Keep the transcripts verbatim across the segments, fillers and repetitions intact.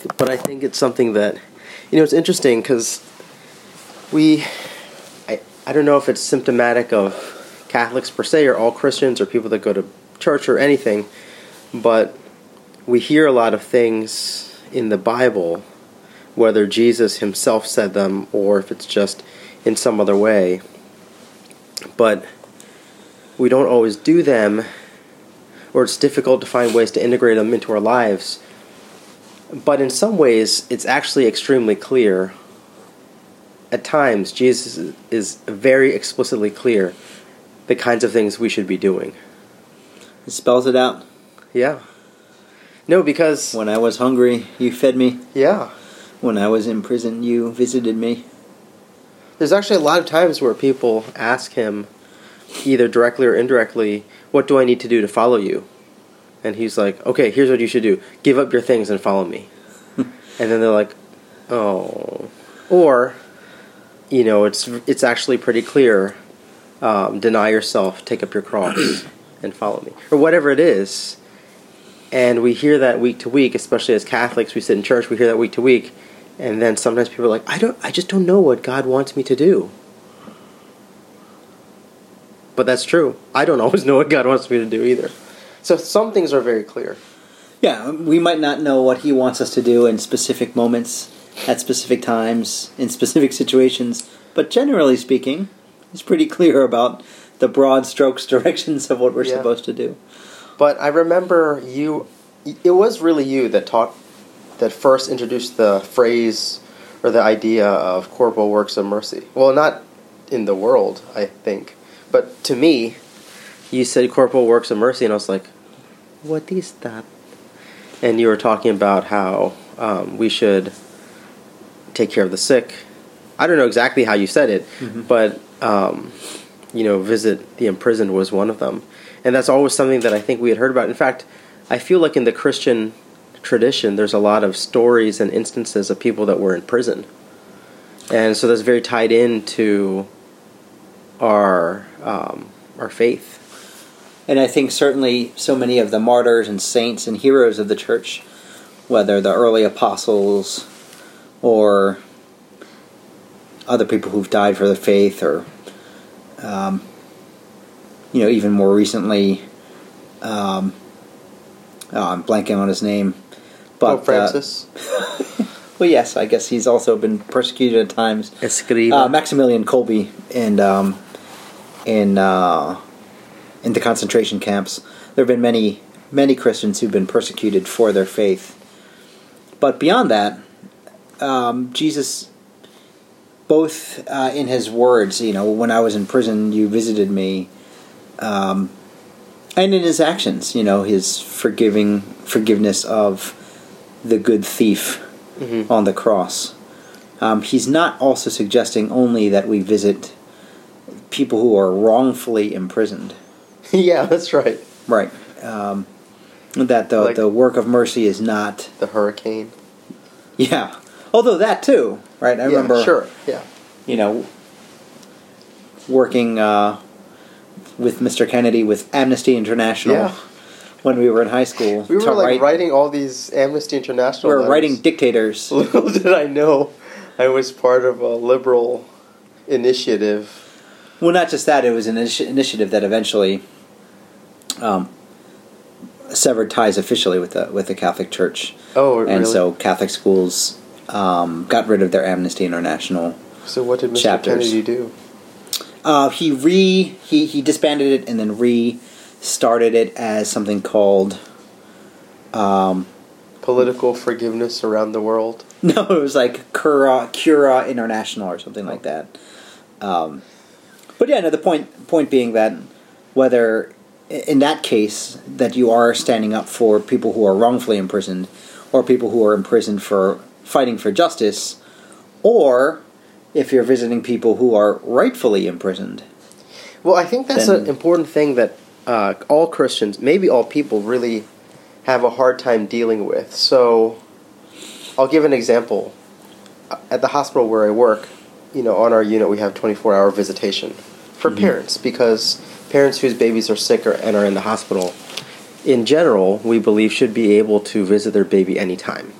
but I think it's something that, you know, it's interesting because we, I, I don't know if it's symptomatic of Catholics per se or all Christians or people that go to church or anything, but we hear a lot of things in the Bible, whether Jesus himself said them or if it's just in some other way, but we don't always do them, or it's difficult to find ways to integrate them into our lives. But in some ways, it's actually extremely clear. At times, Jesus is very explicitly clear the kinds of things we should be doing. It spells it out. Yeah. No, because... When I was hungry, you fed me. Yeah. When I was in prison, you visited me. There's actually a lot of times where people ask him, either directly or indirectly, what do I need to do to follow you? And he's like, okay, here's what you should do. Give up your things and follow me. And then they're like, oh. Or, you know, it's it's actually pretty clear. Um, deny yourself, take up your cross, and follow me. Or whatever it is. And we hear that week to week, especially as Catholics, we sit in church, we hear that week to week. And then sometimes people are like, I don't, I just don't know what God wants me to do. But that's true. I don't always know what God wants me to do either. So some things are very clear. Yeah, we might not know what he wants us to do in specific moments, at specific times, in specific situations, but generally speaking, he's pretty clear about the broad strokes directions of what we're yeah. supposed to do. But I remember you, it was really you that taught, that first introduced the phrase or the idea of corporal works of mercy. Well, not in the world, I think. But to me, you said corporal works of mercy, and I was like, what is that? And you were talking about how um, we should take care of the sick. I don't know exactly how you said it, mm-hmm. but, um, you know, visit the imprisoned was one of them. And that's always something that I think we had heard about. In fact, I feel like in the Christian tradition, there's a lot of stories and instances of people that were in prison. And so that's very tied into our um, our faith. And I think certainly so many of the martyrs and saints and heroes of the church, whether the early apostles or other people who've died for the faith, or um, you know, even more recently, um, oh, I'm blanking on his name, but Pope Francis. Uh, well, yes, I guess he's also been persecuted at times. Escriva. Uh, Maximilian Kolbe and um, in uh, in the concentration camps. There have been many many Christians who've been persecuted for their faith. But beyond that, um, Jesus, both uh, in his words, you know, when I was in prison, you visited me, um, and in his actions, you know, his forgiving forgiveness of the good thief mm-hmm. on the cross. Um, he's not also suggesting only that we visit people who are wrongfully imprisoned. Yeah, that's right. Right. Um, that the like the work of mercy is not the hurricane. Yeah. Although that too, right? I yeah, remember. Sure. Yeah. You know, working uh, with Mister Kennedy with Amnesty International. Yeah. When we were in high school. We were like write, writing all these Amnesty International We were letters. writing dictators. Little did I know I was part of a liberal initiative. Well, not just that, it was an initi- initiative that eventually um, severed ties officially with the with the Catholic Church. Oh, really? And so Catholic schools um, got rid of their Amnesty International So what did Mister chapters. Kennedy do? Uh, he re he, he disbanded it and then re started it as something called um, Political Forgiveness Around the World. No, it was like Cura Cura International or something like that. Um, but yeah, no. The point point being that whether in that case that you are standing up for people who are wrongfully imprisoned, or people who are imprisoned for fighting for justice, or if you're visiting people who are rightfully imprisoned. Well, I think that's then, an important thing that uh, all Christians, maybe all people, really have a hard time dealing with. So, I'll give an example. At the hospital where I work, you know, on our unit we have twenty-four hour visitation for mm-hmm. parents, because parents whose babies are sick or, and are in the hospital, in general, we believe should be able to visit their baby anytime.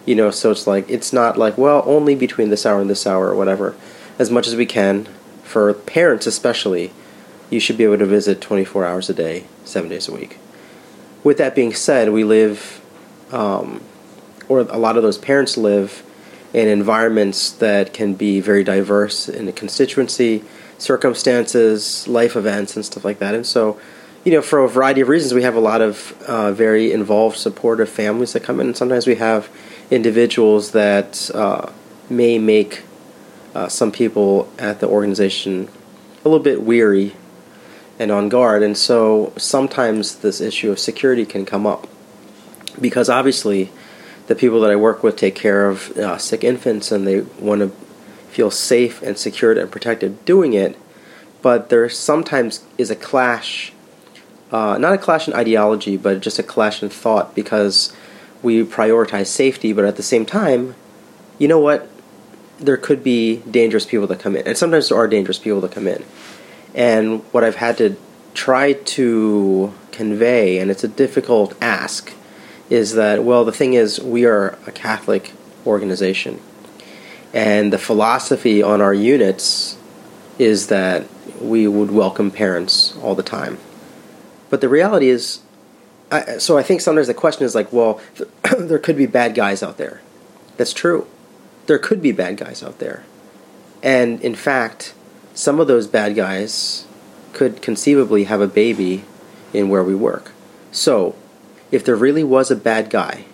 You know, so it's like, it's not like, well, only between this hour and this hour or whatever. As much as we can, for parents especially, you should be able to visit twenty-four hours a day, seven days a week. With that being said, we live, um, or a lot of those parents live in environments that can be very diverse in the constituency, circumstances, life events, and stuff like that. And so, you know, for a variety of reasons, we have a lot of uh, very involved, supportive families that come in, and sometimes we have individuals that uh, may make uh, some people at the organization a little bit weary and on guard. And so sometimes this issue of security can come up, because obviously the people that I work with take care of uh, sick infants, and they want to feel safe and secured and protected doing it. But there sometimes is a clash, uh, not a clash in ideology, but just a clash in thought, because we prioritize safety, but at the same time, you know what? There could be dangerous people that come in, and sometimes there are dangerous people that come in. And what I've had to try to convey, and it's a difficult ask, is that, well, the thing is, we are a Catholic organization, and the philosophy on our units is that we would welcome parents all the time. But the reality is, I, so I think sometimes the question is like, well, there could be bad guys out there. That's true. There could be bad guys out there. And in fact, some of those bad guys could conceivably have a baby in where we work. So, if there really was a bad guy,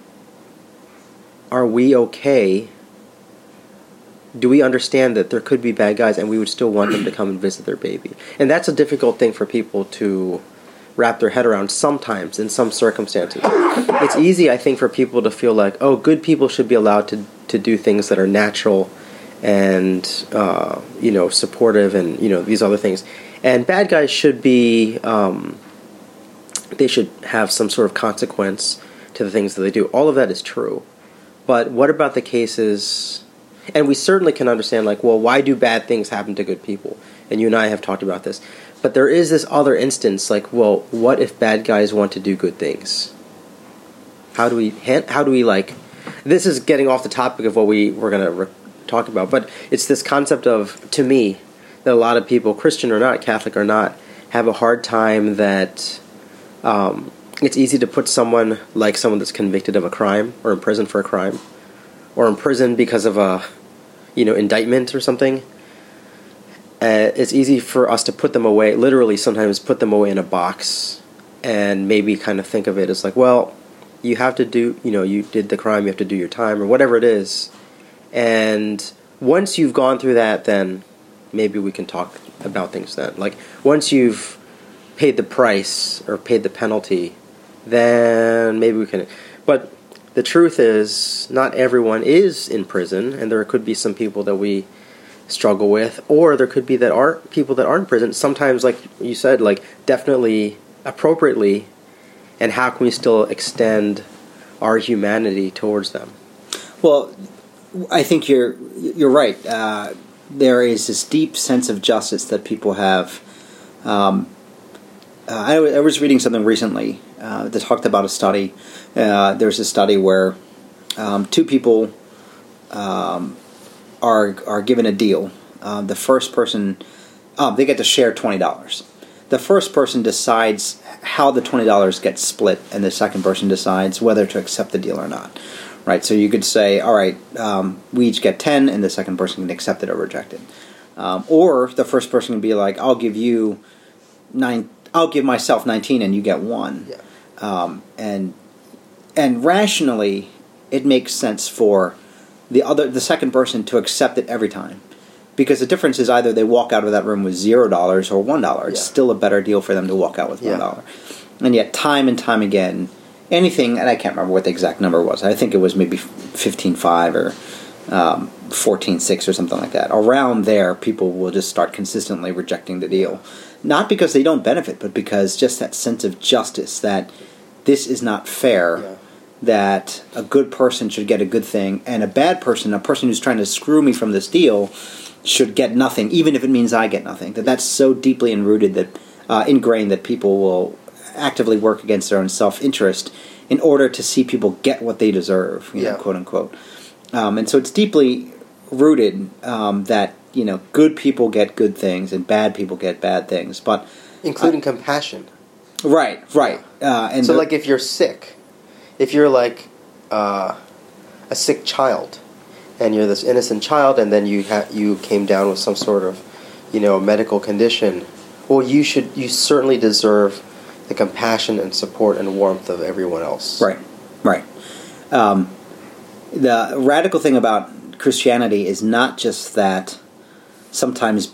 are we okay? Do we understand that there could be bad guys and we would still want them to come and visit their baby? And that's a difficult thing for people to wrap their head around sometimes in some circumstances. It's easy, I think, for people to feel like, oh, good people should be allowed to, to do things that are natural and, uh, you know, supportive and, you know, these other things. And bad guys should be... Um, they should have some sort of consequence to the things that they do. All of that is true. But what about the cases, and we certainly can understand, like, well, why do bad things happen to good people? And you and I have talked about this. But there is this other instance, like, well, what if bad guys want to do good things? How do we, how do we, like, this is getting off the topic of what we were going to re- talk about, but it's this concept of, to me, that a lot of people, Christian or not, Catholic or not, have a hard time that... Um, it's easy to put someone like someone that's convicted of a crime or in prison for a crime or in prison because of a, you know, indictment or something. Uh, it's easy for us to put them away, literally sometimes put them away in a box and maybe kind of think of it as like, well, you have to do, you know, you did the crime, you have to do your time or whatever it is. And once you've gone through that, then maybe we can talk about things then. Like, once you've paid the price or paid the penalty, then maybe we can... But the truth is, not everyone is in prison, and there could be some people that we struggle with, or there could be that aren't people that aren't in prison. Sometimes, like you said, like, definitely, appropriately, and how can we still extend our humanity towards them? Well, I think you're you're right. Uh, there is this deep sense of justice that people have. Um, Uh, I, w- I was reading something recently uh, that talked about a study. Uh, there's a study where um, two people um, are are given a deal. Uh, the first person, um, they get to share twenty dollars. The first person decides how the twenty dollars gets split, and the second person decides whether to accept the deal or not. Right. So you could say, all right, um, we each get ten, and the second person can accept it or reject it. Um, or the first person can be like, I'll give you nine. I'll give myself nineteen and you get one. Yeah. Um, and and rationally, it makes sense for the other, the second person to accept it every time, because the difference is either they walk out of that room with zero dollars or one dollar. It's Yeah. still a better deal for them to walk out with one dollar. Yeah. And yet, time and time again, anything, and I can't remember what the exact number was. I think it was maybe fifteen five or um, fourteen six or something like that. Around there, people will just start consistently rejecting the deal. Not because they don't benefit, but because just that sense of justice, that this is not fair, yeah. that a good person should get a good thing, and a bad person, a person who's trying to screw me from this deal, should get nothing, even if it means I get nothing. That that's so deeply enrooted, that uh, ingrained, that people will actively work against their own self-interest in order to see people get what they deserve, you yeah. know, quote unquote. Um, and so it's deeply rooted um, that, you know, good people get good things and bad people get bad things, but including uh, compassion. Right, right. Uh, and so, the, like, if you're sick, if you're like uh, a sick child, and you're this innocent child, and then you ha- you came down with some sort of, you know, medical condition, well, you should you certainly deserve the compassion and support and warmth of everyone else. Right, right. Um, the radical thing about Christianity is not just that sometimes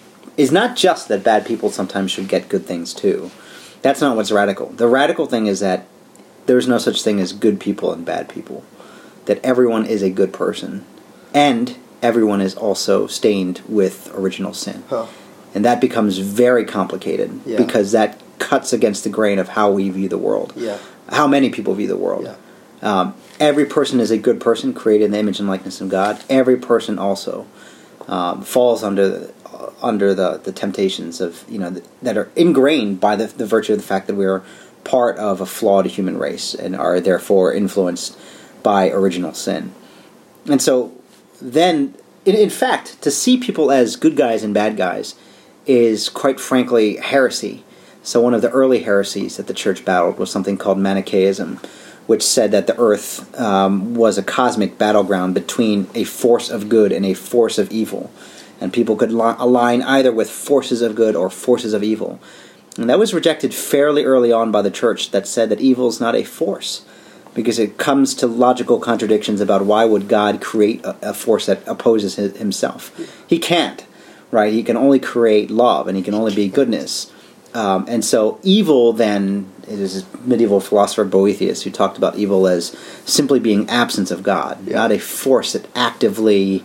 is not just that bad people sometimes should get good things too. That's not what's radical. The radical thing is that there's no such thing as good people and bad people. That everyone is a good person, and everyone is also stained with original sin. Huh. And that becomes very complicated yeah. because that cuts against the grain of how we view the world. Yeah. How many people view the world. Yeah. Um, every person is a good person created in the image and likeness of God. Every person also um, falls under the, uh, under the, the temptations of, you know, the, that are ingrained by the, the virtue of the fact that we are part of a flawed human race and are therefore influenced by original sin. And so then, in, in fact, to see people as good guys and bad guys is, quite frankly, heresy. So one of the early heresies that the church battled was something called Manichaeism, which said that the earth um, was a cosmic battleground between a force of good and a force of evil. And people could li- align either with forces of good or forces of evil. And that was rejected fairly early on by the church, that said that evil is not a force, because it comes to logical contradictions about why would God create a, a force that opposes his, himself. He can't, right? He can only create love, and he can only be goodness. Um, and so evil, then, it is a medieval philosopher Boethius who talked about evil as simply being absence of God, yeah. not a force that actively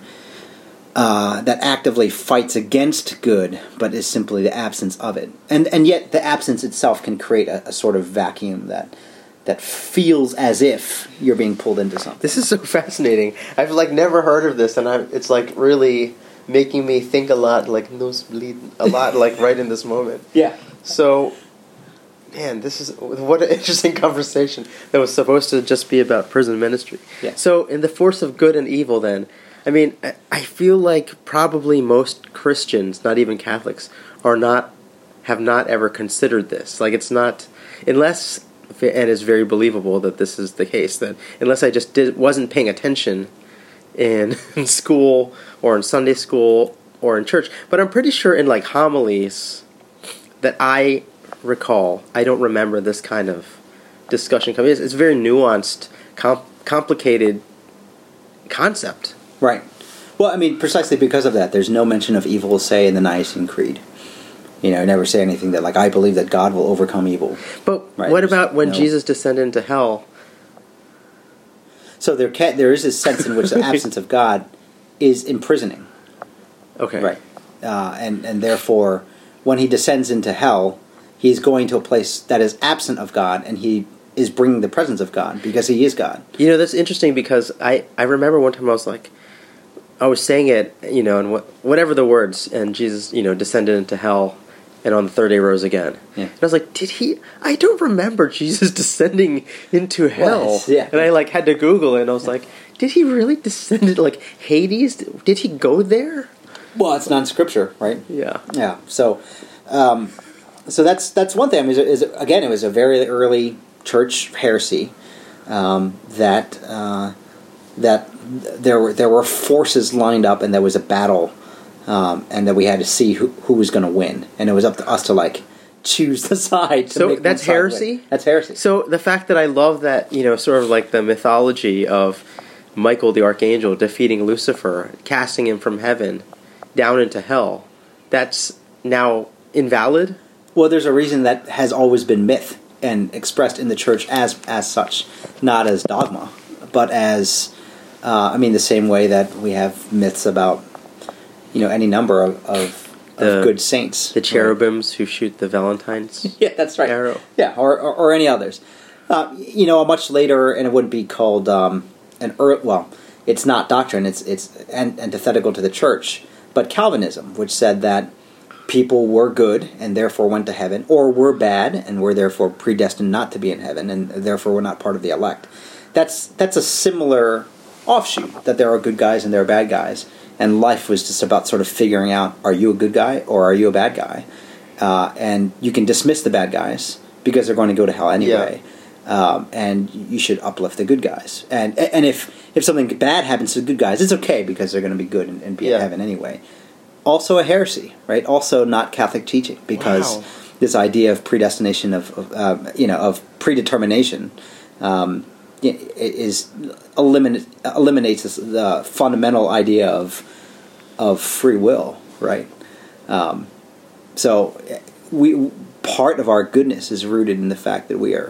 uh, that actively fights against good, but is simply the absence of it. And and yet the absence itself can create a, a sort of vacuum that that feels as if you're being pulled into something. This is so fascinating. I've like never heard of this, and I, it's like really making me think a lot, like nosebleed a lot, like right in this moment. Yeah. So, man, this is what an interesting conversation that was supposed to just be about prison ministry. Yeah. So, in the force of good and evil, then, I mean, I, I feel like probably most Christians, not even Catholics, are not have not ever considered this. Like, it's not unless, and it's very believable that this is the case, that unless I just did wasn't paying attention in, in school or in Sunday school or in church, but I'm pretty sure in like homilies that I recall, I don't remember this kind of discussion coming. It's, it's a very nuanced, com- complicated concept. Right. Well, I mean, precisely because of that, there's no mention of evil, say, in the Nicene Creed. You know, never say anything that, like, I believe that God will overcome evil. But right? what There's about when no... Jesus descended into hell? So there can, there is a sense in which the absence of God is imprisoning. Okay. Right. Uh, and, and therefore, when he descends into hell, he's going to a place that is absent of God, and he is bringing the presence of God, because he is God. You know, that's interesting, because I, I remember one time I was like, I was saying it, you know, and what, whatever the words, and Jesus, you know, descended into hell, and on the third day rose again. Yeah. And I was like, did he? I don't remember Jesus descending into hell. Well, yeah. And I like had to Google it, and I was yeah. like, did he really descend into, like, Hades? Did he go there? Well, it's not in Scripture, right? Yeah. Yeah. So, um, so that's that's one thing. I mean, is, is, again, it was a very early church heresy um, that uh, that there were there were forces lined up, and there was a battle. Um, and that we had to see who, who was going to win, and it was up to us to like choose the side. To so make that's heresy. Win. That's heresy. So the fact that I love that, you know, sort of like the mythology of Michael the archangel defeating Lucifer, casting him from heaven down into hell, that's now invalid. Well, there's a reason that has always been myth and expressed in the church as as such, not as dogma, but as uh, I mean, the same way that we have myths about. You know, any number of, of, the, of good saints. The cherubims right? who shoot the Valentine's yeah, that's right. arrow. Yeah, or, or, or any others. Uh, you know, much later, and it wouldn't be called um, an... Er, well, it's not doctrine, it's it's antithetical to the church, but Calvinism, which said that people were good and therefore went to heaven, or were bad and were therefore predestined not to be in heaven and therefore were not part of the elect. That's that's a similar offshoot, that there are good guys and there are bad guys, and life was just about sort of figuring out, are you a good guy or are you a bad guy? Uh, and you can dismiss the bad guys because they're going to go to hell anyway. Yeah. Um, and you should uplift the good guys. And and if, if something bad happens to the good guys, it's okay because they're going to be good and, and be yeah. in heaven anyway. Also a heresy, right? Also not Catholic teaching, because wow. this idea of predestination, of, of uh, you know, of predetermination, um, is eliminate, eliminates this, the fundamental idea of of free will, right? Um, so we part of our goodness is rooted in the fact that we are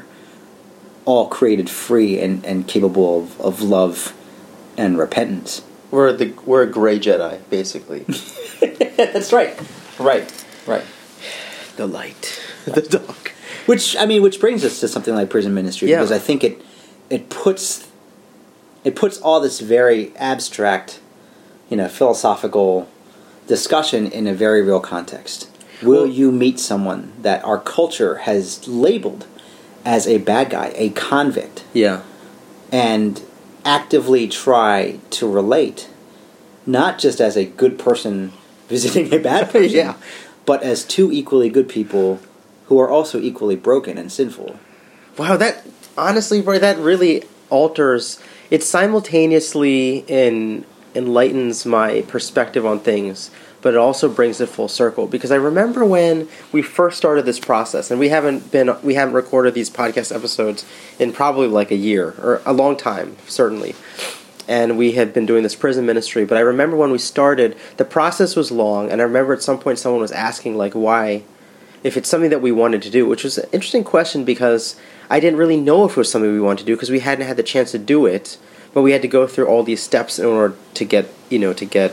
all created free and, and capable of, of love and repentance. We're the we're a gray Jedi, basically. That's right. Right. Right. The light. The dark. Which I mean, which brings us to something like prison ministry, yeah. because I think it it puts it puts all this very abstract, you know, philosophical discussion in a very real context. Will well, you meet someone that our culture has labeled as a bad guy, a convict? Yeah. And actively try to relate, not just as a good person visiting a bad person, yeah. but as two equally good people who are also equally broken and sinful. Wow, that honestly, bro, that really alters. It simultaneously in, enlightens my perspective on things, but it also brings it full circle. Because I remember when we first started this process, and we haven't been we haven't recorded these podcast episodes in probably like a year or a long time, certainly. And we had been doing this prison ministry. But I remember when we started, the process was long, and I remember at some point someone was asking like why, if it's something that we wanted to do, which was an interesting question because I didn't really know if it was something we wanted to do because we hadn't had the chance to do it, but we had to go through all these steps in order to get, you know, to get,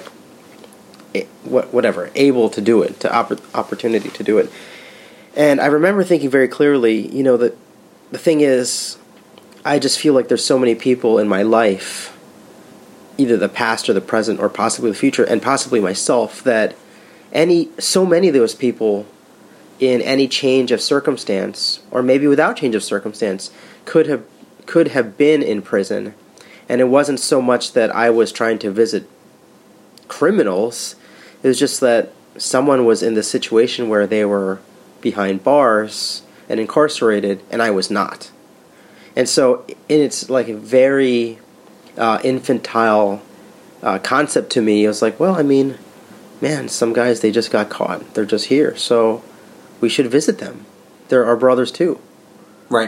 whatever, able to do it, to opp- opportunity to do it. And I remember thinking very clearly, you know, that the thing is, I just feel like there's so many people in my life, either the past or the present or possibly the future, and possibly myself, that any so many of those people in any change of circumstance, or maybe without change of circumstance, could have could have been in prison. And it wasn't so much that I was trying to visit criminals. It was just that someone was in the situation where they were behind bars and incarcerated, and I was not. And so, and it's like a very uh, infantile uh, concept to me. It was like, well, I mean, man, some guys, they just got caught. They're just here. So we should visit them. They're our brothers too. Right.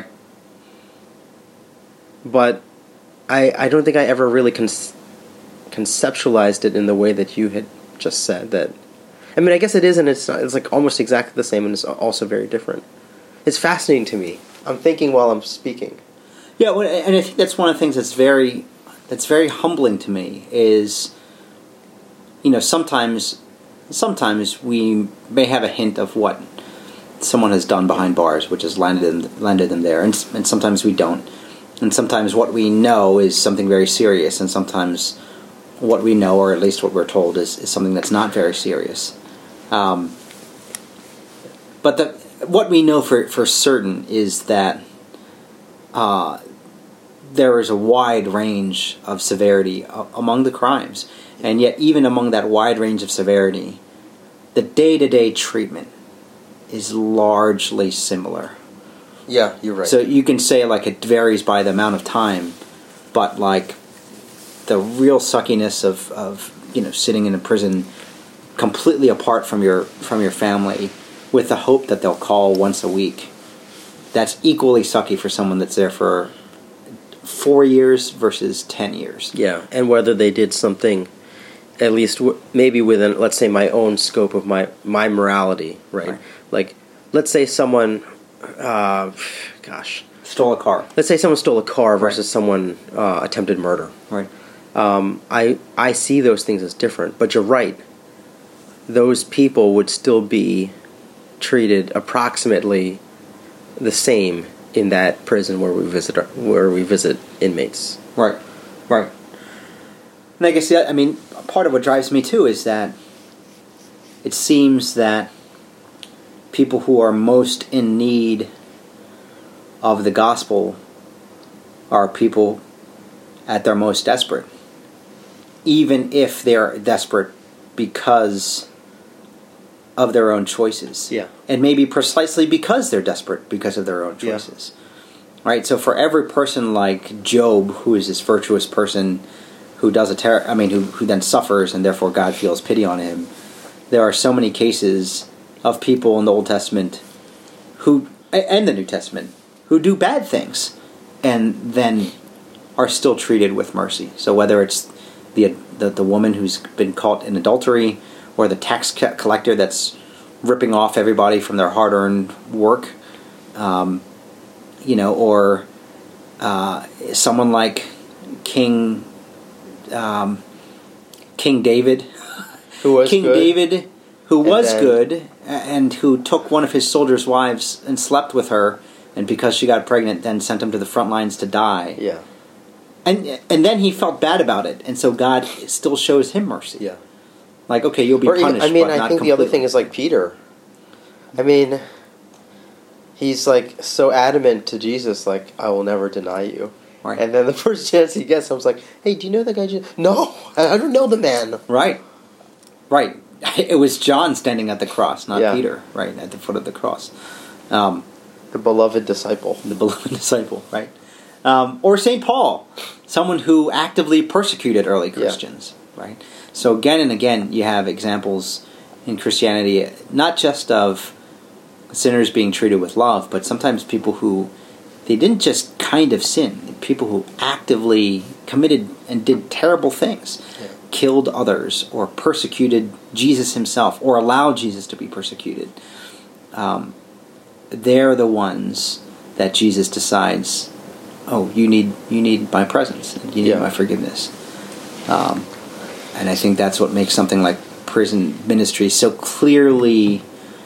But I I don't think I ever really con- conceptualized it in the way that you had just said. That, I mean, I guess it is, and it's not, it's like almost exactly the same, and it's also very different. It's fascinating to me. I'm thinking while I'm speaking. Yeah, well, and I think that's one of the things that's very that's very humbling to me is, you know, sometimes sometimes we may have a hint of what someone has done behind bars, which has landed them, landed them there, and and sometimes we don't. And sometimes what we know is something very serious, and sometimes what we know, or at least what we're told, is, is something that's not very serious. Um, but the, what we know for, for certain is that uh, there is a wide range of severity a- among the crimes. And yet, even among that wide range of severity, the day-to-day treatment is largely similar. Yeah, you're right. So you can say, like, it varies by the amount of time, but, like, the real suckiness of, of you know, sitting in a prison completely apart from your from your family with the hope that they'll call once a week, that's equally sucky for someone that's there for four years versus ten years. Yeah, and whether they did something, at least w- maybe within, let's say, my own scope of my, my morality, right? right? Like, let's say someone... Uh, gosh, stole a car. Let's say someone stole a car versus right. someone uh, attempted murder. Right. Um, I I see those things as different, but you're right. Those people would still be treated approximately the same in that prison where we visit our, where we visit inmates. Right. Right. And I guess, I mean, part of what drives me too is that it seems that people who are most in need of the gospel are people at their most desperate, even if they're desperate because of their own choices. Yeah. And maybe precisely because they're desperate because of their own choices. Yeah. Right? So for every person like Job, who is this virtuous person who does a ter- I mean, who, who then suffers and therefore God feels pity on him, there are so many cases of people in the Old Testament who, and the New Testament, who do bad things and then are still treated with mercy. So whether it's the the, the woman who's been caught in adultery, or the tax collector that's ripping off everybody from their hard-earned work, um, you know, or uh, someone like King um, King David, who was King good. David, who and was then, good, and who took one of his soldiers' wives and slept with her, and because she got pregnant, then sent him to the front lines to die. Yeah. And and then he felt bad about it, and so God still shows him mercy. Yeah. Like, okay, you'll be or punished, even, I mean, but I not think completely. the other thing is like Peter. I mean, he's like so adamant to Jesus, like, I will never deny you. Right. And then the first chance he gets, I was like, hey, do you know that guy? Jesus? No, I don't know the man. Right. Right. It was John standing at the cross, not Yeah. Peter, right, at the foot of the cross. Um, the beloved disciple. The beloved disciple, right. Um, or Saint Paul, someone who actively persecuted early Christians, yeah. right? So again and again, you have examples in Christianity, not just of sinners being treated with love, but sometimes people who, they didn't just kind of sin, people who actively committed and did terrible things, yeah. killed others, or persecuted Jesus himself, or allowed Jesus to be persecuted. Um, they're the ones that Jesus decides, oh, you need you need my presence, you need yeah. my forgiveness. Um, and I think that's what makes something like prison ministry so clearly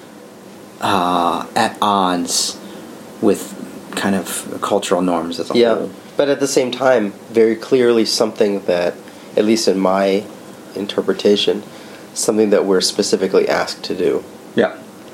uh, at odds with kind of cultural norms as a yeah. whole. Yeah, but at the same time, very clearly something that, at least in my interpretation, something that we're specifically asked to do. Yeah.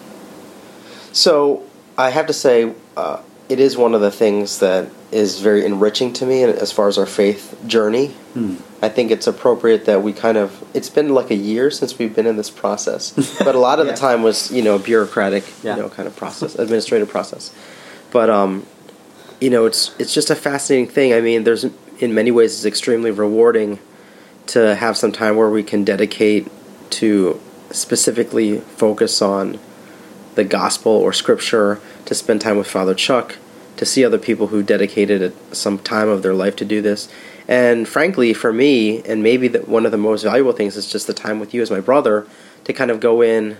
So, I have to say, uh, it is one of the things that is very enriching to me as far as our faith journey. Hmm. I think it's appropriate that we kind of, it's been like a year since we've been in this process, but a lot of yeah. the time was, you know, a bureaucratic, yeah. you know, kind of process, administrative process. But, um, you know, it's it's just a fascinating thing. I mean, there's, in many ways, it's extremely rewarding to have some time where we can dedicate to specifically focus on the gospel or scripture, to spend time with Father Chuck, to see other people who dedicated some time of their life to do this. And frankly, for me, and maybe the, one of the most valuable things is just the time with you as my brother, to kind of go in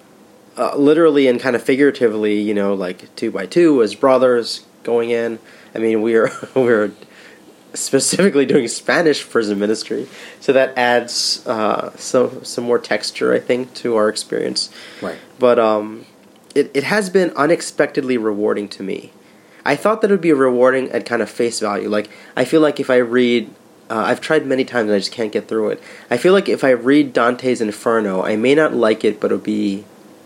uh, literally and kind of figuratively, you know, like two by two as brothers going in. I mean, we are we're specifically doing Spanish prison ministry, so that adds uh, some some more texture, I think, to our experience. Right. But um, it it has been unexpectedly rewarding to me. I thought that it would be rewarding at kind of face value. Like, I feel like if I read, uh, I've tried many times and I just can't get through it. I feel like if I read Dante's Inferno, I may not like it, but it'll be,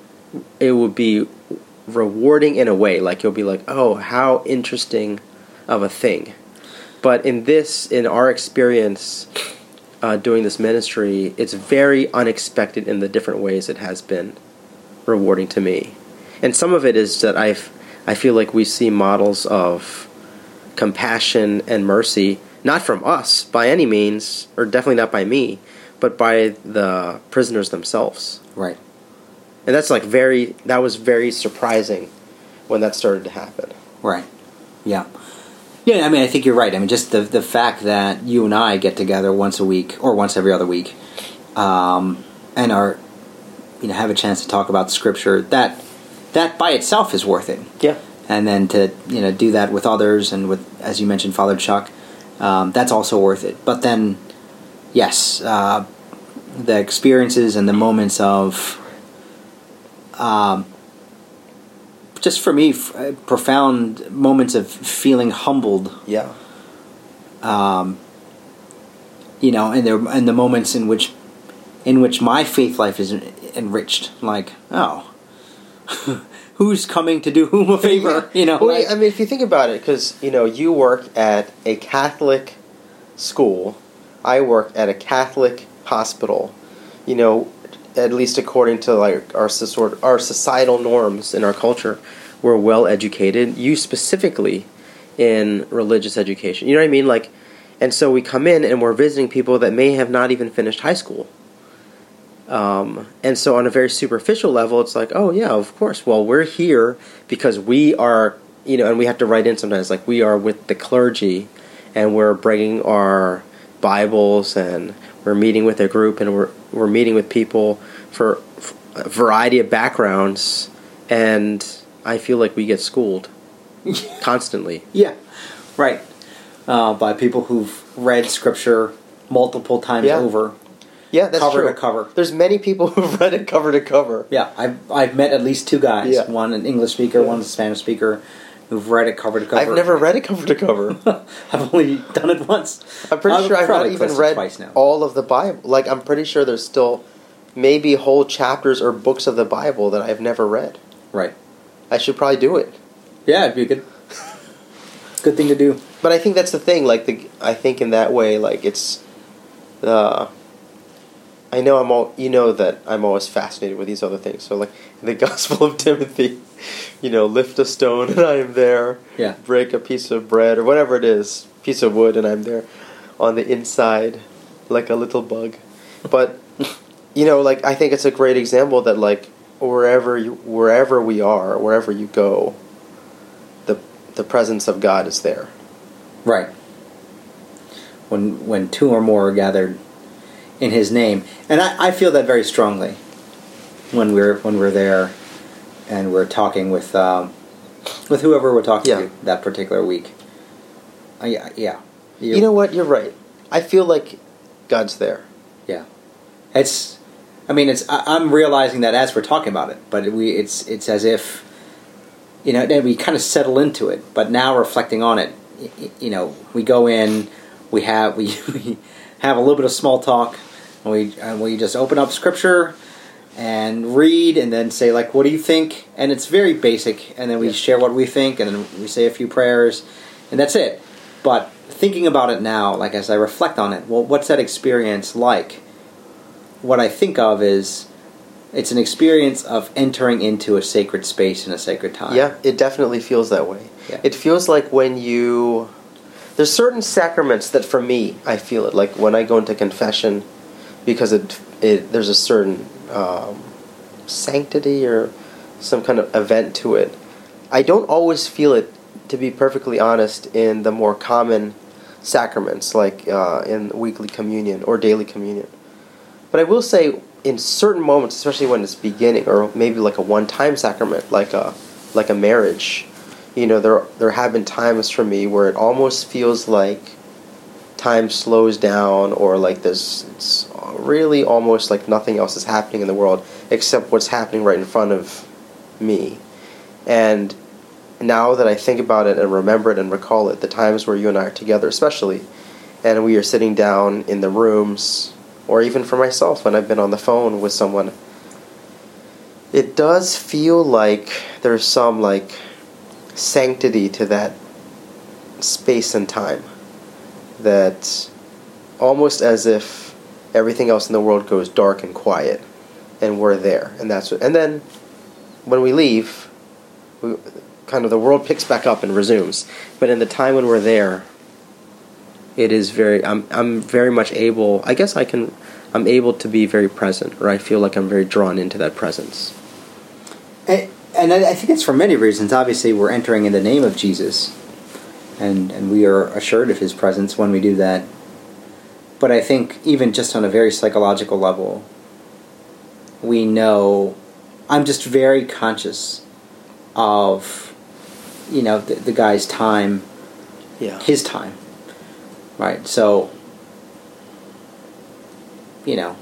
it would be rewarding in a way. Like, you'll be like, oh, how interesting of a thing. But in this, in our experience uh, doing this ministry, it's very unexpected in the different ways it has been rewarding to me. And some of it is that I've, I feel like we see models of compassion and mercy, not from us by any means, or definitely not by me, but by the prisoners themselves. Right. And that's like very, that was very surprising when that started to happen. Right. Yeah. Yeah, I mean, I think you're right. I mean, just the the fact that you and I get together once a week, or once every other week, um, and are, you know, have a chance to talk about Scripture, that that by itself is worth it. Yeah. And then to, you know, do that with others, and with, as you mentioned, Father Chuck, um, that's also worth it. But then, yes, uh, the experiences and the moments of, um, just for me, f- profound moments of feeling humbled. Yeah. Um, you know, and there and the moments in which, in which my faith life is enriched. Like, oh, who's coming to do whom a favor? You know, well, like, I mean, if you think about it, because you know, you work at a Catholic school, I work at a Catholic hospital. You know, at least according to like our sort our societal norms in our culture, we're well educated. You specifically in religious education. You know what I mean? Like, and so we come in and we're visiting people that may have not even finished high school. Um, and so on a very superficial level, it's like, oh yeah, of course. Well, we're here because we are, you know, and we have to write in sometimes, like we are with the clergy, and we're bringing our Bibles, and we're meeting with a group, and we're we're meeting with people for a variety of backgrounds, and I feel like we get schooled constantly. Yeah, right. Uh, by people who've read Scripture multiple times Yeah. over. Yeah, that's cover true. to cover. There's many people who've read it cover to cover. Yeah, I've I've met at least two guys. Yeah. One an English speaker, Yeah. one a Spanish speaker, who've read it cover to cover. I've never read it cover to cover. I've only done it once. I'm pretty I've sure I've not probably even pressed it read twice now. all of the Bible. Like, I'm pretty sure there's still maybe whole chapters or books of the Bible that I've never read. Right. I should probably do it. Yeah, it'd be a good, good thing to do. But I think that's the thing. Like, the I think in that way, like it's the. I know I'm all. You know that I'm always fascinated with these other things. So, like the Gospel of Timothy, you know, lift a stone and I am there. Yeah. Break a piece of bread or whatever it is, piece of wood, and I'm there, on the inside, like a little bug. But you know, like I think it's a great example that like wherever you, wherever we are, wherever you go, the the presence of God is there. Right. When when two or more are gathered in His name, and I, I feel that very strongly when we're when we're there and we're talking with um, with whoever we're talking Yeah. to that particular week. Uh, yeah, yeah. You know what? You're right. I feel like God's there. Yeah, it's. I mean, it's. I, I'm realizing that as we're talking about it, but we. It's. It's as if. You know, then we kind of settle into it. But now reflecting on it, y- you know, we go in, we have we, we have a little bit of small talk, and we and we just open up Scripture and read, and then say like, "What do you think?" And it's very basic, and then we Yeah. share what we think, and then we say a few prayers, and that's it. But thinking about it now, like as I reflect on it, well, what's that experience like? What I think of is it's an experience of entering into a sacred space in a sacred time. Yeah, it definitely feels that way. Yeah. It feels like when you... There's certain sacraments that for me, I feel it. Like when I go into confession, because it, it there's a certain um, sanctity or some kind of event to it. I don't always feel it, to be perfectly honest, in the more common sacraments, like uh, in weekly communion or daily communion. But I will say, in certain moments, especially when it's beginning, or maybe like a one-time sacrament, like a like a marriage, you know, there there have been times for me where it almost feels like time slows down, or like there's it's really almost like nothing else is happening in the world except what's happening right in front of me. And now that I think about it and remember it and recall it, the times where you and I are together especially, and we are sitting down in the rooms, or even for myself when I've been on the phone with someone, it does feel like there's some like sanctity to that space and time, that almost as if everything else in the world goes dark and quiet and we're there, and that's what, and then when we leave, we, kind of the world picks back up and resumes. But in the time when we're there, it is very, I'm I'm very much able, I guess I can, I'm able to be very present, or I feel like I'm very drawn into that presence. And, and I I think it's for many reasons. Obviously, we're entering in the name of Jesus, and and we are assured of His presence when we do that. But I think even just on a very psychological level, we know, I'm just very conscious of, you know, the, the guy's time, Yeah. his time. Right, so, you know,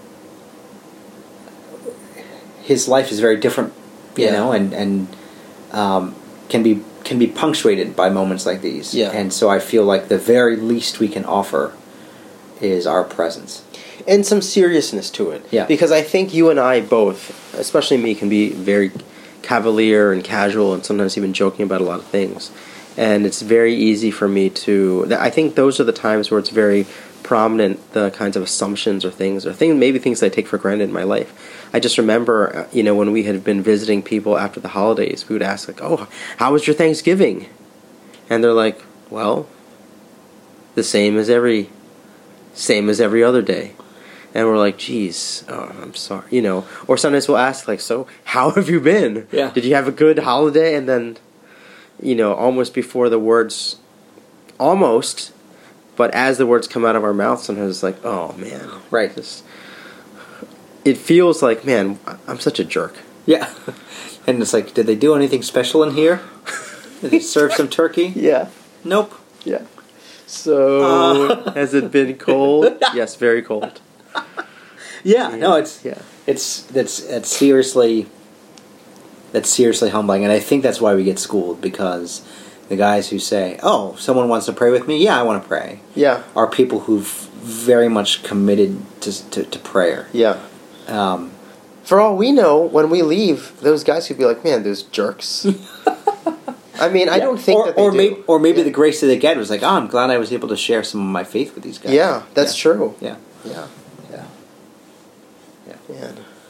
his life is very different, you Yeah. know, and and um, can be can be punctuated by moments like these. Yeah. And so I feel like the very least we can offer is our presence. And some seriousness to it. Yeah. Because I think you and I both, especially me, can be very cavalier and casual, and sometimes even joking about a lot of things. And it's very easy for me to. I think those are the times where it's very prominent, the kinds of assumptions or things, or things, maybe things I take for granted in my life. I just remember, you know, when we had been visiting people after the holidays, we would ask, like, "Oh, how was your Thanksgiving?" And they're like, "Well, the same as every, same as every other day." And we're like, "Geez, oh, I'm sorry," you know. Or sometimes we'll ask, like, "So, how have you been? Yeah. Did you have a good holiday?" And then, you know, almost before the words, almost, but as the words come out of our mouth, sometimes it's like, "Oh man, right." This, it feels like, man, I'm such a jerk. Yeah. And it's like, did they do anything special in here? Did they serve some turkey? Yeah. Nope. Yeah. So, uh. has it been cold? Yes, very cold. Yeah, yeah. no, it's yeah. it's that's it's seriously that's seriously humbling, and I think that's why we get schooled, because the guys who say, "Oh, someone wants to pray with me," yeah, I want to pray. Yeah, are people who've very much committed to to, to prayer. Yeah. Um, For all we know, when we leave, those guys could be like, "Man, those jerks." I mean, I yeah. don't think or, that they or do. Maybe, or maybe yeah. the grace that they get was like, "Oh, I'm glad I was able to share some of my faith with these guys." Yeah, that's yeah. true. Yeah. Yeah. Yeah. Yeah. Yeah.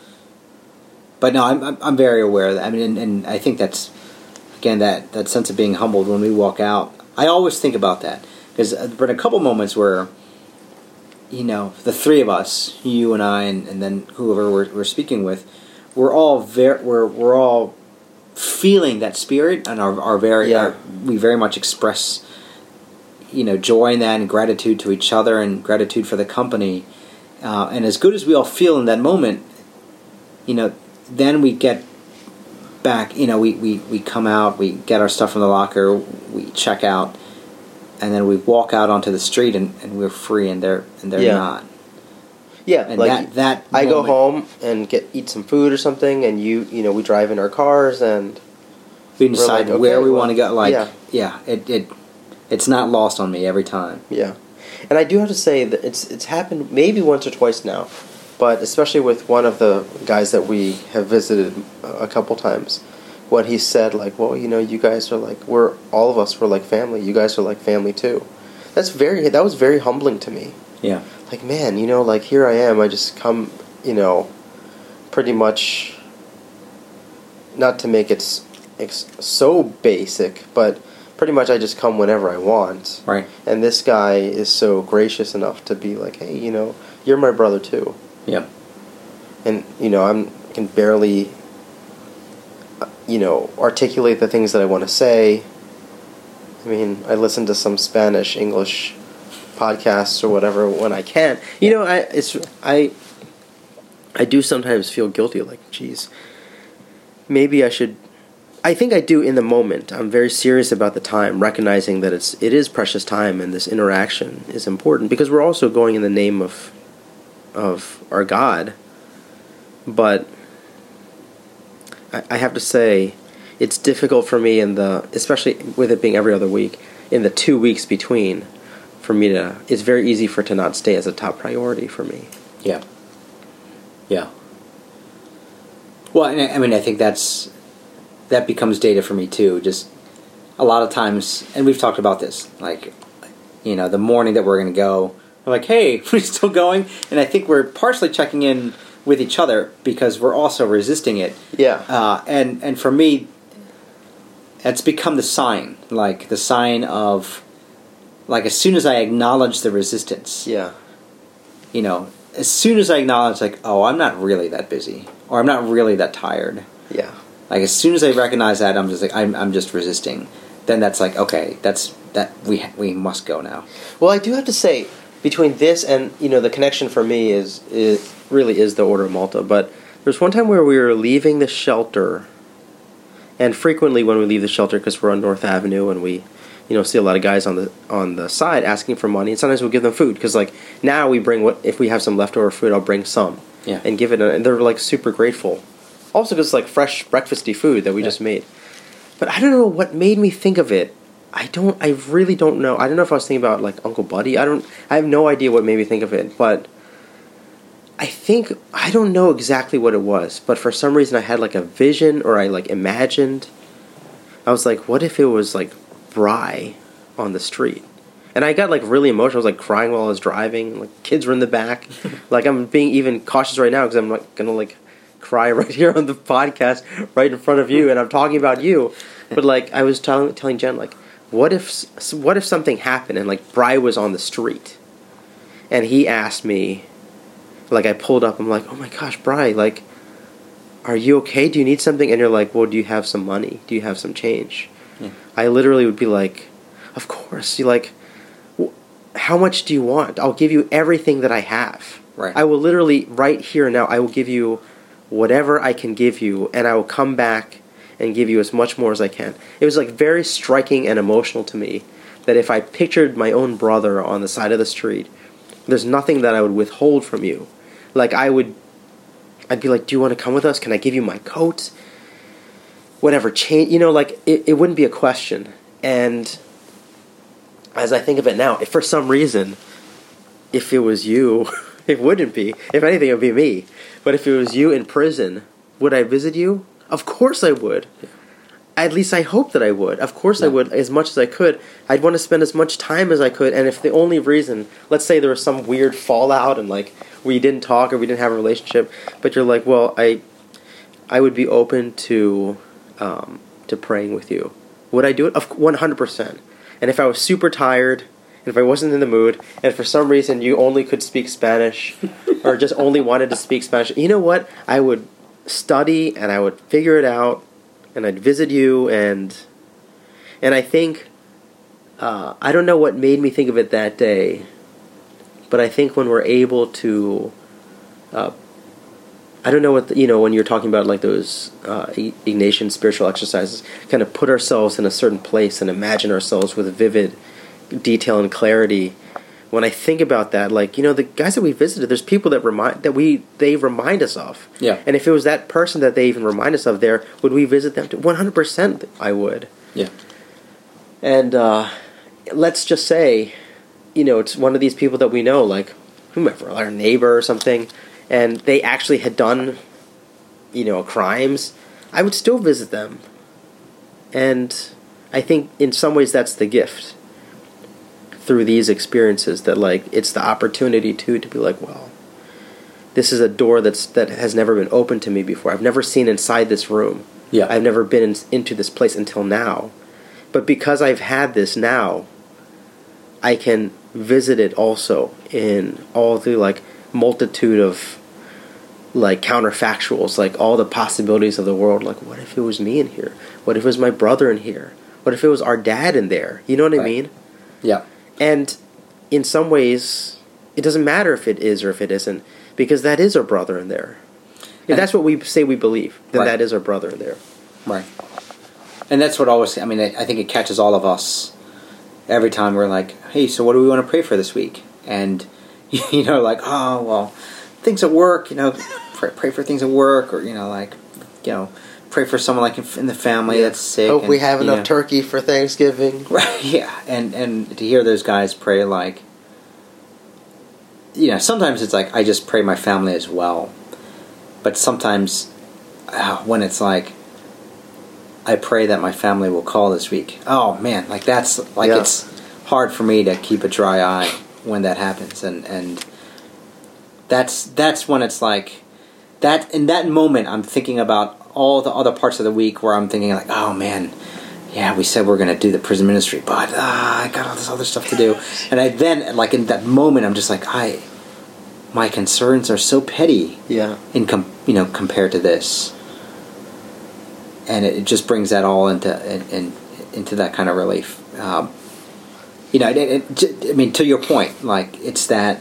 But no, I'm I'm, I'm very aware of that. I mean, and, and I think that's again that, that sense of being humbled when we walk out. I always think about that, because there have been a couple moments where, you know, the three of us, you and I, and, and then whoever we're, we're speaking with, we're all very we're we're all feeling that spirit, and are are very yeah. are, we very much express, you know, joy in that, and gratitude to each other, and gratitude for the company. Uh, and as good as we all feel in that moment, you know, then we get back, you know, we, we, we come out, we get our stuff from the locker, we check out, and then we walk out onto the street, and, and we're free, and they're and they're yeah. not. Yeah, and like that, that I moment, go home and get eat some food or something, and you you know we drive in our cars and we decide like, where okay, we well, want to go. Like, yeah, yeah it, it it's not lost on me every time. Yeah, and I do have to say that it's it's happened maybe once or twice now, but especially with one of the guys that we have visited a couple times, when he said, like, well, you know, you guys are like, we're all of us were like family. You guys are like family too. That's very that was very humbling to me. Yeah. Like, man, you know, like, here I am, I just come, you know, pretty much, not to make it s- so basic, but pretty much I just come whenever I want. Right. And this guy is so gracious enough to be like, hey, you know, you're my brother too. Yeah. And, you know, I'm can barely, you know, articulate the things that I want to say. I mean, I listen to some Spanish, English podcasts or whatever when I can. You know, I it's I I do sometimes feel guilty, like, geez, maybe I should. I think I do in the moment. I'm very serious about the time, recognizing that it's it is precious time, and this interaction is important, because we're also going in the name of of our God. But I, I have to say, it's difficult for me in the, especially with it being every other week, in the two weeks between. For me to, it's very easy for it to not stay as a top priority for me. Yeah. Yeah. Well, I mean, I think that's that becomes data for me too. Just a lot of times, and we've talked about this, like, you know, the morning that we're going to go, we're like, hey, we're still going, and I think we're partially checking in with each other because we're also resisting it. Yeah. Uh, and and for me, it's become the sign, like the sign of. Like, as soon as I acknowledge the resistance, yeah, you know, as soon as I acknowledge, like, oh, I'm not really that busy, or I'm not really that tired. Yeah. Like, as soon as I recognize that, I'm just like, I'm, I'm just resisting. Then that's like, okay, that's that we we must go now. Well, I do have to say, between this and, you know, the connection for me is is really is the Order of Malta. But there's one time where we were leaving the shelter, and frequently when we leave the shelter, because we're on North Avenue and we. You know, see a lot of guys on the on the side asking for money, and sometimes we'll give them food, because like now we bring what if we have some leftover food, I'll bring some, yeah, and give it, a, and they're like super grateful. Also, because it's like fresh breakfasty food that we yeah. just made. But I don't know what made me think of it. I don't. I really don't know. I don't know if I was thinking about like Uncle Buddy. I don't. I have no idea what made me think of it. But I think, I don't know exactly what it was, but for some reason I had like a vision, or I like imagined. I was like, what if it was like Bry on the street? And I got like really emotional. I was like crying while I was driving. Like kids were in the back. Like I'm being even cautious right now because I'm like gonna like cry right here on the podcast, right in front of you, and I'm talking about you. But like I was telling telling Jen, like, what if what if something happened and like Bry was on the street, and he asked me, like I pulled up, I'm like, oh my gosh, Bry, like, are you okay? Do you need something? And you're like, well, do you have some money? Do you have some change? Yeah. I literally would be like, of course. You like, how much do you want? I'll give you everything that I have. Right. I will literally, right here and now, I will give you whatever I can give you, and I will come back and give you as much more as I can. It was like very striking and emotional to me that if I pictured my own brother on the side of the street, there's nothing that I would withhold from you. Like I would, I'd be like, do you want to come with us? Can I give you my coat? Whatever, change, you know, like it, it wouldn't be a question. And as I think of it now, if for some reason, if it was you, it wouldn't be. If anything, it would be me. But if it was you in prison, would I visit you? Of course I would. Yeah. At least I hope that I would. Of course yeah. I would, as much as I could. I'd want to spend as much time as I could. And if the only reason, let's say there was some weird fallout and like we didn't talk or we didn't have a relationship, but you're like, well, I, I would be open to, um, to praying with you. Would I do it? Of one hundred percent. And if I was super tired, and if I wasn't in the mood, and for some reason you only could speak Spanish, or just only wanted to speak Spanish, you know what? I would study and I would figure it out. And I'd visit you, and and I think, uh, I don't know what made me think of it that day, but I think when we're able to, uh, I don't know what, the, you know, when you're talking about like those uh, Ignatian spiritual exercises, kind of put ourselves in a certain place and imagine ourselves with vivid detail and clarity. When I think about that, like, you know, the guys that we visited, there's people that remind that we they remind us of. Yeah. And if it was that person that they even remind us of there, would we visit them? one hundred percent I would. Yeah. And uh, let's just say, you know, it's one of these people that we know, like whomever, our neighbor or something, and they actually had done, you know, crimes, I would still visit them. And I think in some ways that's the gift. Through these experiences, that like it's the opportunity too to be like, well, this is a door that's that has never been opened to me before. I've never seen inside this room. Yeah, I've never been in, into this place until now. But because I've had this now, I can visit it also in all the like multitude of like counterfactuals, like all the possibilities of the world. Like, what if it was me in here? What if it was my brother in here? What if it was our dad in there? You know what right. I mean? Yeah. And in some ways, it doesn't matter if it is or if it isn't, because that is our brother in there. If and that's what we say we believe, then right. that is our brother in there. Right. And that's what always, I mean, I think it catches all of us every time we're like, hey, so what do we want to pray for this week? And, you know, like, oh, well, things at work, you know, pray, pray for things at work, or, you know, like, you know, pray for someone like in the family yeah. that's sick. Hope and, we have enough know. turkey for Thanksgiving. Right, yeah. And and to hear those guys pray, like, you know, sometimes it's like, I just pray my family as well. But sometimes uh, when it's like, I pray that my family will call this week. Oh, man, like that's, like yeah. it's hard for me to keep a dry eye when that happens. And, and that's that's when it's like, that in that moment I'm thinking about all the other parts of the week where I'm thinking like, oh man, yeah, we said we're going to do the prison ministry, but uh, I got all this other stuff to do. And I then, like in that moment, I'm just like, I, my concerns are so petty, yeah, in com- you know, compared to this, and it, it just brings that all into in, in, into that kind of relief. Um, you know, it, it, I mean, to your point, like it's that,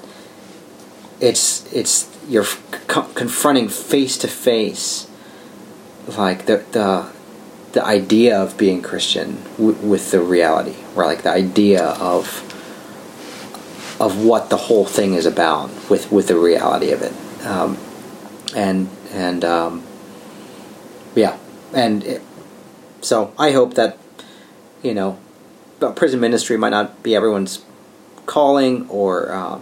it's it's you're co- confronting face to face. Like the the the idea of being Christian w- with the reality, or like the idea of of what the whole thing is about, with, with the reality of it, um, and and um, yeah, and it, so I hope that, you know, prison ministry might not be everyone's calling, or um,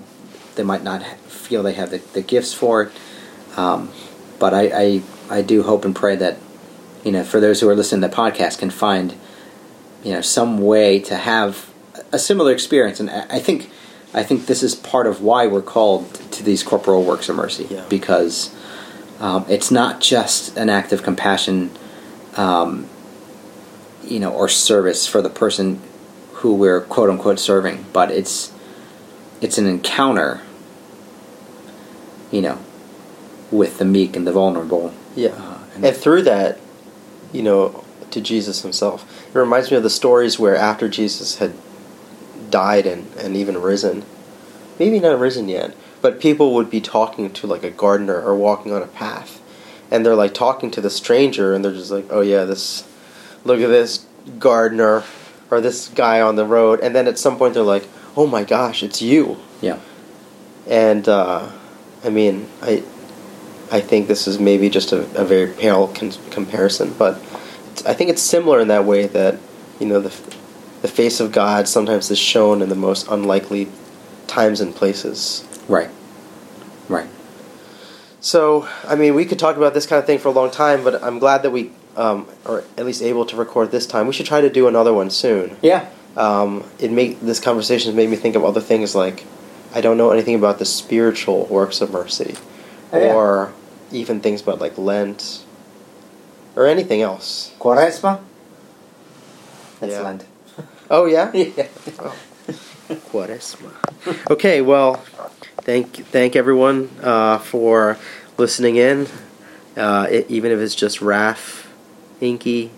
they might not ha- feel they have the, the gifts for it. Um, but I, I I do hope and pray that, you know, for those who are listening to the podcast, can find, you know, some way to have a similar experience. And I think I think this is part of why we're called to these corporal works of mercy, yeah. because um, it's not just an act of compassion, um, you know, or service for the person who we're quote unquote serving, but it's it's an encounter, you know, with the meek and the vulnerable. Yeah, uh, and, and through that, you know, to Jesus himself. It reminds me of the stories where after Jesus had died and, and even risen, maybe not risen yet, but people would be talking to like a gardener or walking on a path, and they're like talking to the stranger, and they're just like, oh yeah, this, look at this gardener, or this guy on the road, and then at some point they're like, oh my gosh, it's you. Yeah. And, uh, I mean, I I think this is maybe just a, a very pale con- comparison, but it's, I think it's similar in that way that, you know, the the face of God sometimes is shown in the most unlikely times and places. Right. Right. So, I mean, we could talk about this kind of thing for a long time, but I'm glad that we um, are at least able to record this time. We should try to do another one soon. Yeah. Um, it make this conversation has made me think of other things like I don't know anything about the spiritual works of mercy, Oh, yeah. or even things about like Lent, or anything else. Quaresma? That's Yeah. Lent. Oh yeah. Yeah. Oh. Quaresma. Okay, well, thank thank everyone uh, for listening in, uh, it, even if it's just Raph, Inky,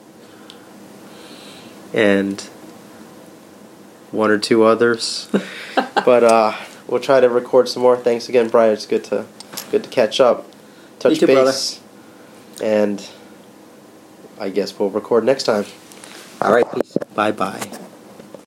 and one or two others. But uh, we'll try to record some more. Thanks again, Brian. It's good to good to catch up, touch You too, base, and I guess we'll record next time. All right. Peace. Bye bye.